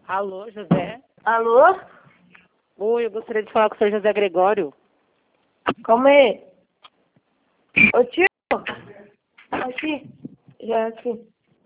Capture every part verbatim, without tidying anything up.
Alô, José? Alô? Oi, eu gostaria de falar com o senhor José Gregório. Calma aí. Ô tio. Aqui. Já aqui.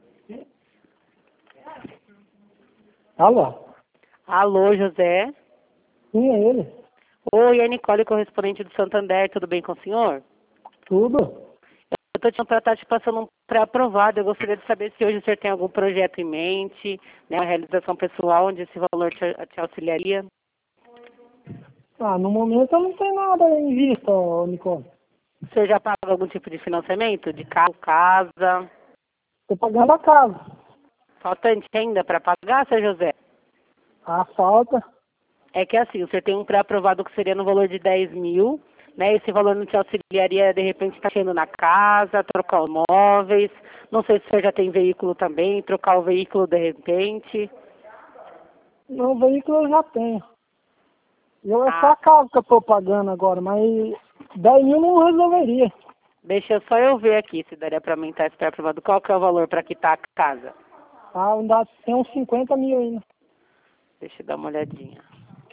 Alô? Alô, José? Sim, é ele. Oi, é a Nicole, correspondente do Santander. Tudo bem com o senhor? Tudo? Eu estou te, pra tá te passando um pré-aprovado. Eu gostaria de saber se hoje o senhor tem algum projeto em mente, né, uma realização pessoal onde esse valor te, te auxiliaria. Ah, no momento eu não tenho nada em vista, ô, Nicole. O senhor já paga algum tipo de financiamento? De carro, casa? Tô pagando a casa. Faltante ainda para pagar, seu José? A falta. É que assim, o senhor tem um pré-aprovado que seria no valor de dez mil, né? Esse valor não te auxiliaria, de repente, estar mexendo na casa, trocar os móveis. Não sei se o senhor já tem veículo também, trocar o veículo de repente. Meu veículo eu já tenho. Eu, é só Ah, a casa que eu tô pagando agora, mas dez mil não resolveria. deixa só eu ver aqui se daria para aumentar esse pré-aprovado. Qual que é o valor para quitar a casa? Ah, ainda tem uns cinquenta mil ainda. Deixa eu dar uma olhadinha.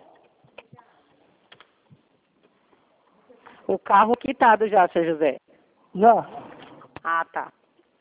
O carro quitado já, seu José. Já. Ah, tá.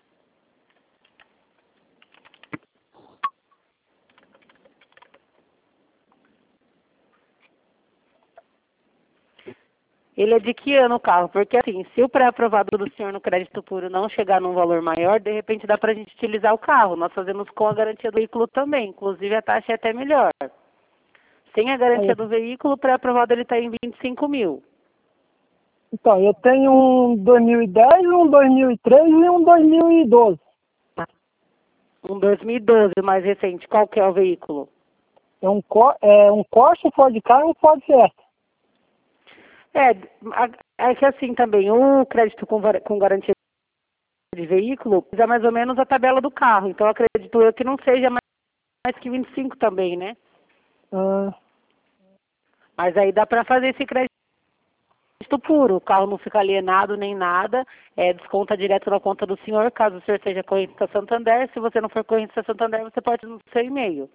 Ele é de que ano o carro? Porque assim, se o pré-aprovado do senhor no crédito puro não chegar num valor maior, de repente dá pra gente utilizar o carro. Nós fazemos com a garantia do veículo também. Inclusive a taxa é até melhor. Sem a garantia Aí, do veículo, o pré-aprovado ele está em vinte e cinco mil. então, eu tenho um dois mil e dez, um dois mil e treze e um dois mil e doze. Um dois mil e doze, mais recente. Qual que é o veículo? É um, Co- é um Corsa, um Ford Ka e um Ford Fiesta. É, a- é que assim também, o crédito com, var- com garantia de veículo é mais ou menos a tabela do carro. Então acredito eu que não seja mais mais que vinte e cinco também, né? Ah, Mas aí dá para fazer esse crédito puro, o carro não fica alienado nem nada, é, desconta direto na conta do senhor, caso o senhor seja correntista Santander. Se você não for correntista Santander, você pode no seu e-mail.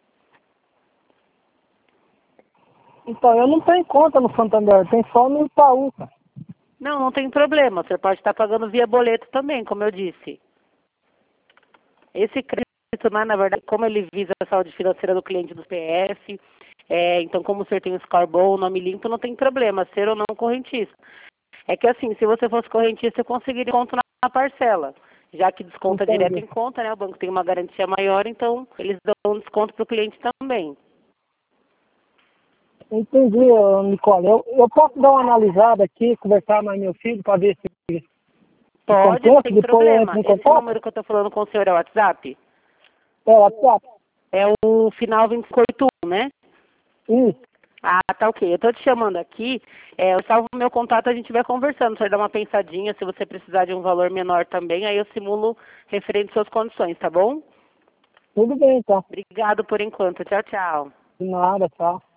então, eu não tenho conta no Santander, tem só no Itaú, cara. Não, não tem problema, o senhor pode estar pagando via boleto também, como eu disse. Esse crédito, né, na verdade, como ele visa a saúde financeira do cliente do C P F, é, então como o senhor tem um score bom, o nome limpo, não tem problema, ser ou não correntista. É que assim, se você fosse correntista, eu conseguiria desconto na parcela. Já que desconta direto Entendi. em conta, né? O banco tem uma garantia maior, então eles dão um desconto para o cliente também. Entendi, ô, Nicole. Eu, eu posso dar uma analisada aqui, conversar mais com meu filho para ver se, se Pode, não compensa, tem depois eu problema. entro em Esse contato. número que eu estou falando com o senhor é o WhatsApp? É, WhatsApp. É o final vinte e cinco oitenta e um, né? Isso. Ah, tá ok. Eu tô te chamando aqui, é, eu salvo o meu contato, a gente vai conversando. Você vai dar uma pensadinha, se você precisar de um valor menor também, aí eu simulo referente às suas condições, tá bom? Tudo bem, então. Obrigado por enquanto. Tchau, tchau. De nada, tchau.